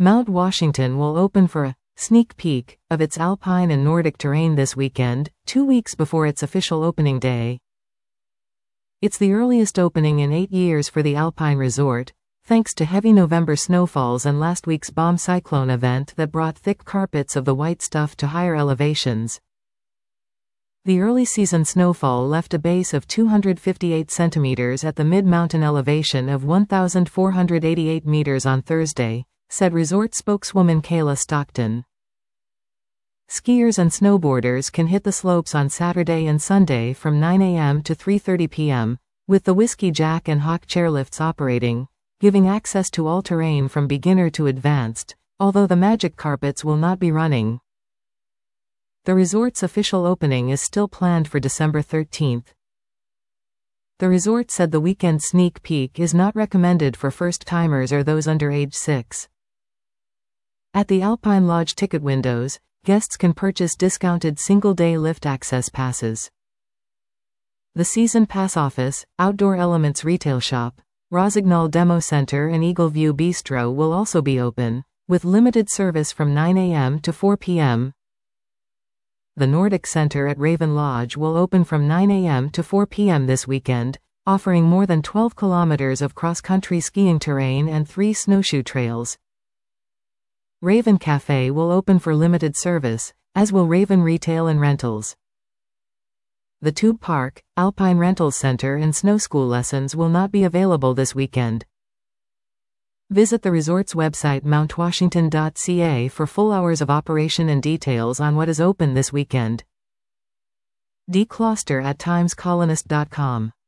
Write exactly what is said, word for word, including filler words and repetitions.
Mount Washington will open for a sneak peek of its alpine and Nordic terrain this weekend, two weeks before its official opening day. It's the earliest opening in eight years for the Alpine Resort, thanks to heavy November snowfalls and last week's bomb cyclone event that brought thick carpets of the white stuff to higher elevations. The early season snowfall left a base of two hundred fifty-eight centimeters at the mid-mountain elevation of one thousand four hundred eighty-eight meters on Thursday, said resort spokeswoman Kayla Stockton. Skiers and snowboarders can hit the slopes on Saturday and Sunday from nine a m to three thirty p m, with the Whiskey Jack and Hawk chairlifts operating, giving access to all terrain from beginner to advanced, although the Magic Carpets will not be running. The resort's official opening is still planned for December thirteenth. The resort said the weekend sneak peek is not recommended for first-timers or those under age six. At the Alpine Lodge ticket windows, guests can purchase discounted single-day lift access passes. The Season Pass office, Outdoor Elements Retail Shop, Rossignol Demo Center and Eagle View Bistro will also be open, with limited service from nine a m to four p m The Nordic Center at Raven Lodge will open from nine a m to four p m this weekend, offering more than twelve kilometers of cross-country skiing terrain and three snowshoe trails. Raven Cafe will open for limited service, as will Raven Retail and Rentals. The Tube Park, Alpine Rentals Center and snow school lessons will not be available this weekend. Visit the resort's website mount washington dot c a for full hours of operation and details on what is open this weekend. D. Closter at times colonist dot com